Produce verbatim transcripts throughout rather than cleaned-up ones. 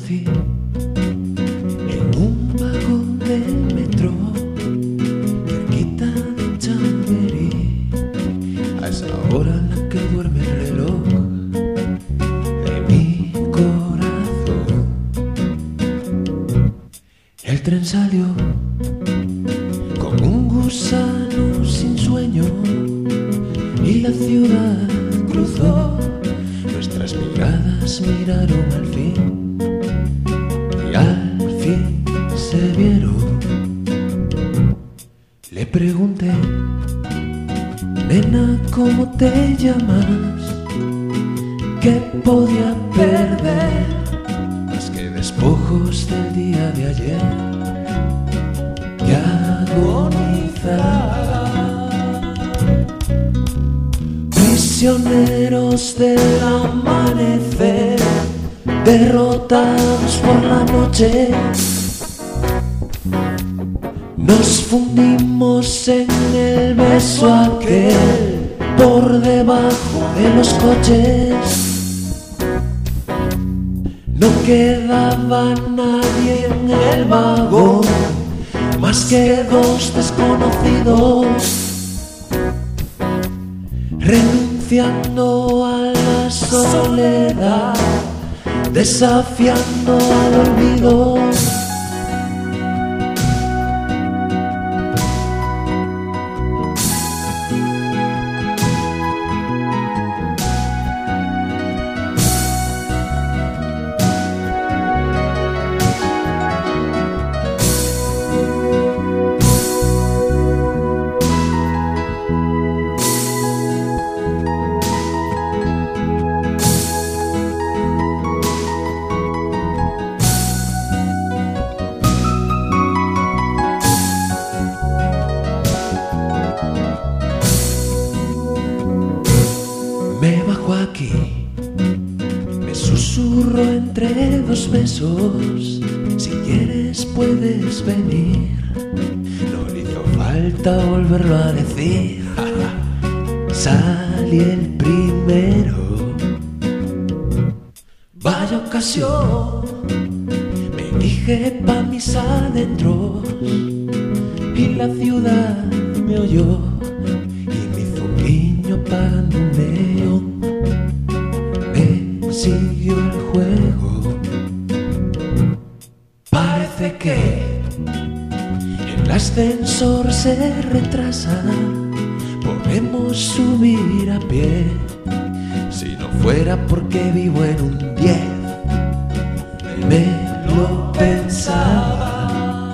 conocí en un vagón del metro, cerquita de Chamberí, a esa hora en la que duerme el reloj de mi corazón. El tren salió con un gusano sin sueño y la ciudad cruzó. Nuestras miradas miraron al fin y al fin se vieron. Le pregunté: nena, ¿cómo te llamas? ¿Qué podía perder más que despojos del día de ayer que agonizaba? Prisioneros del amanecer, derrotados por la noche, nos fundimos en el beso aquel por debajo de los coches. No quedaba nadie en el vagón más que dos desconocidos, renunciando a la soledad, desafiando al olvido. Me bajo aquí, me susurro entre dos besos: si quieres puedes venir. No le hizo falta volverlo a decir. Salí el primero. Vaya ocasión, me dije pa' mis adentros y la ciudad me oyó y me hizo un guiño pandeo. Me siguió el juego. Parece que el ascensor se retrasa. Podemos subir a pie. Si no fuera porque vivo en un diez, me lo pensaba.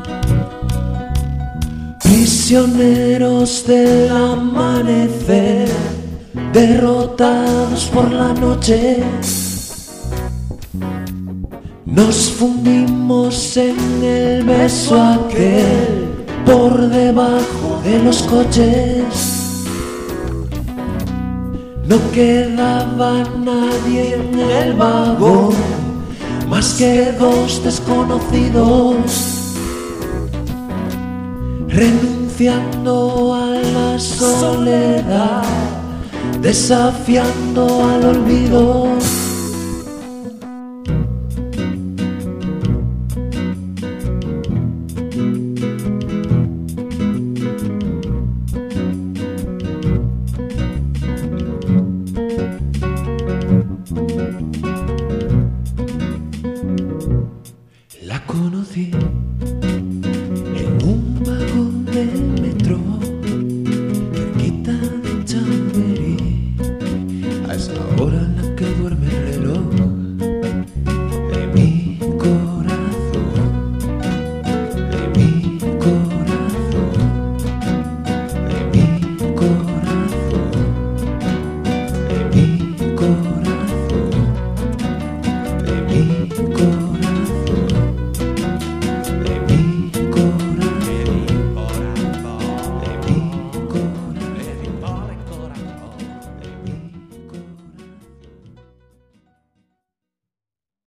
Prisioneros del amanecer, derrotados por la noche, nos fundimos en el beso aquel por debajo de los coches. No quedaba nadie en el vagón más que dos desconocidos, renunciando a la soledad, desafiando al olvido. La conocí